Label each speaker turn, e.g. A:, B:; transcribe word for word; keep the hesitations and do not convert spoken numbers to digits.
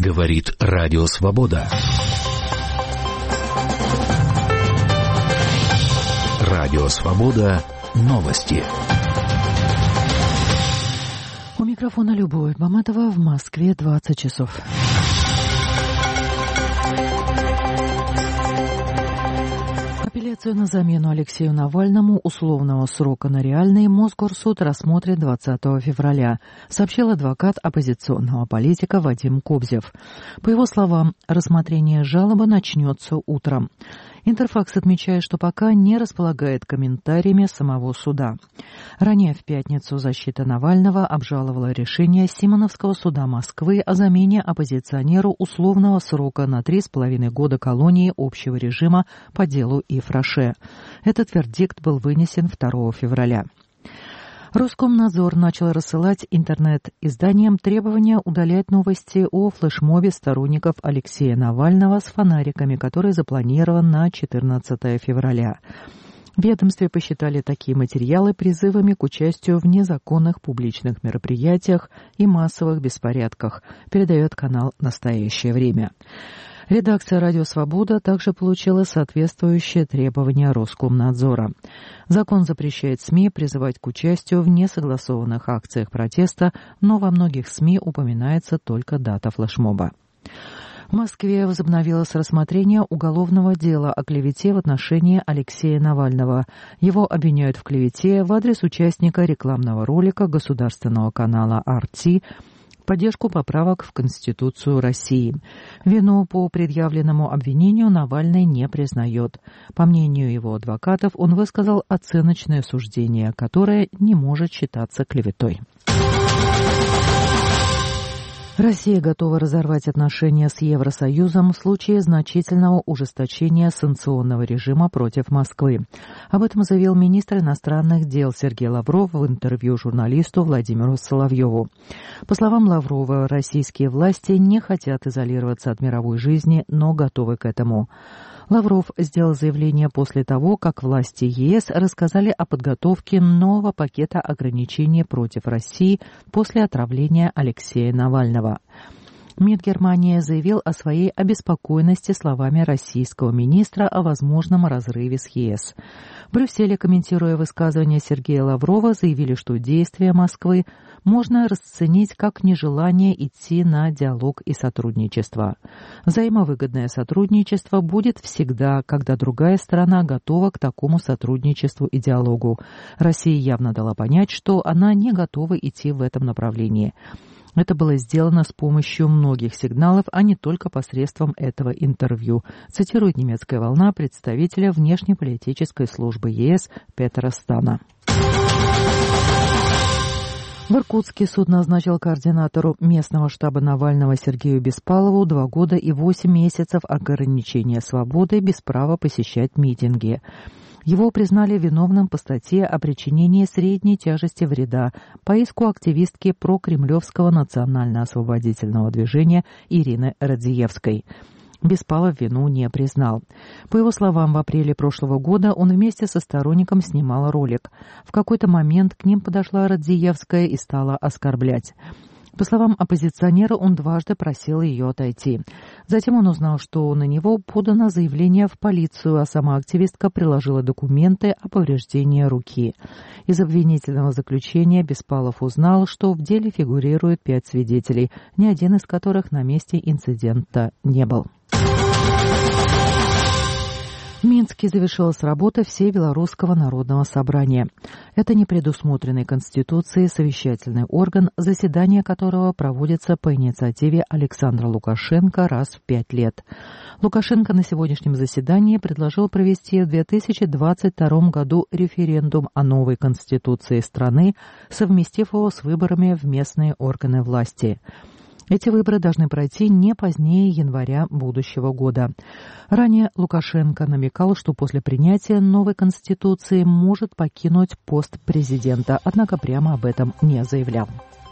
A: Говорит Радио Свобода. Радио Свобода. Новости.
B: У микрофона Любовь Маматова. В Москве двадцать часов. Апелляцию на замену Алексею Навальному условного срока на реальный Мосгорсуд рассмотрит двадцатого февраля, сообщил адвокат оппозиционного политика Вадим Кобзев. По его словам, рассмотрение жалобы начнется утром. Интерфакс отмечает, что пока не располагает комментариями самого суда. Ранее в пятницу защита Навального обжаловала решение Симоновского суда Москвы о замене оппозиционеру условного срока на три с половиной года колонии общего режима по делу Ив Роше. Этот вердикт был вынесен второго февраля. Роскомнадзор начал рассылать интернет-изданиям требования удалять новости о флешмобе сторонников Алексея Навального с фонариками, который запланирован на четырнадцатого февраля. В ведомстве посчитали такие материалы призывами к участию в незаконных публичных мероприятиях и массовых беспорядках, передает канал «Настоящее время». Редакция «Радио Свобода» также получила соответствующие требования Роскомнадзора. Закон запрещает СМИ призывать к участию в несогласованных акциях протеста, но во многих СМИ упоминается только дата флешмоба. В Москве возобновилось рассмотрение уголовного дела о клевете в отношении Алексея Навального. Его обвиняют в клевете в адрес участника рекламного ролика государственного канала ар ти в поддержку поправок в Конституцию России. Вину по предъявленному обвинению Навальный не признает. По мнению его адвокатов, он высказал оценочное суждение, которое не может считаться клеветой. Россия готова разорвать отношения с Евросоюзом в случае значительного ужесточения санкционного режима против Москвы. Об этом заявил министр иностранных дел Сергей Лавров в интервью журналисту Владимиру Соловьеву. По словам Лаврова, российские власти не хотят изолироваться от мировой жизни, но готовы к этому. Лавров сделал заявление после того, как власти ЕС рассказали о подготовке нового пакета ограничений против России после отравления Алексея Навального. МИД Германии заявил о своей обеспокоенности словами российского министра о возможном разрыве с ЕС. В Брюсселе, комментируя высказывание Сергея Лаврова, заявили, что действия Москвы можно расценить как нежелание идти на диалог и сотрудничество. Взаимовыгодное сотрудничество будет всегда, когда другая сторона готова к такому сотрудничеству и диалогу. Россия явно дала понять, что она не готова идти в этом направлении. Это было сделано с помощью многих сигналов, а не только посредством этого интервью, цитирует «Немецкая волна» представителя внешнеполитической службы ЕС Петера Стана. В Иркутске суд назначил координатору местного штаба Навального Сергею Беспалову два года и восемь месяцев ограничения свободы без права посещать митинги. Его признали виновным по статье о причинении средней тяжести вреда по иску активистки прокремлевского национально-освободительного движения Ирины Радзиевской. Беспалов вину не признал. По его словам, в апреле прошлого года он вместе со сторонником снимал ролик. В какой-то момент к ним подошла Радзиевская и стала оскорблять. По словам оппозиционера, он дважды просил ее отойти. Затем он узнал, что на него подано заявление в полицию, а сама активистка приложила документы о повреждении руки. Из обвинительного заключения Беспалов узнал, что в деле фигурирует пять свидетелей, ни один из которых на месте инцидента не был. В Минске завершилась работа Всебелорусского народного собрания. Это не предусмотренный Конституцией совещательный орган, заседание которого проводится по инициативе Александра Лукашенко раз в пять лет. Лукашенко на сегодняшнем заседании предложил провести в две тысячи двадцать втором году референдум о новой Конституции страны, совместив его с выборами в местные органы власти. Эти выборы должны пройти не позднее января будущего года. Ранее Лукашенко намекал, что после принятия новой Конституции может покинуть пост президента, однако прямо об этом не заявлял.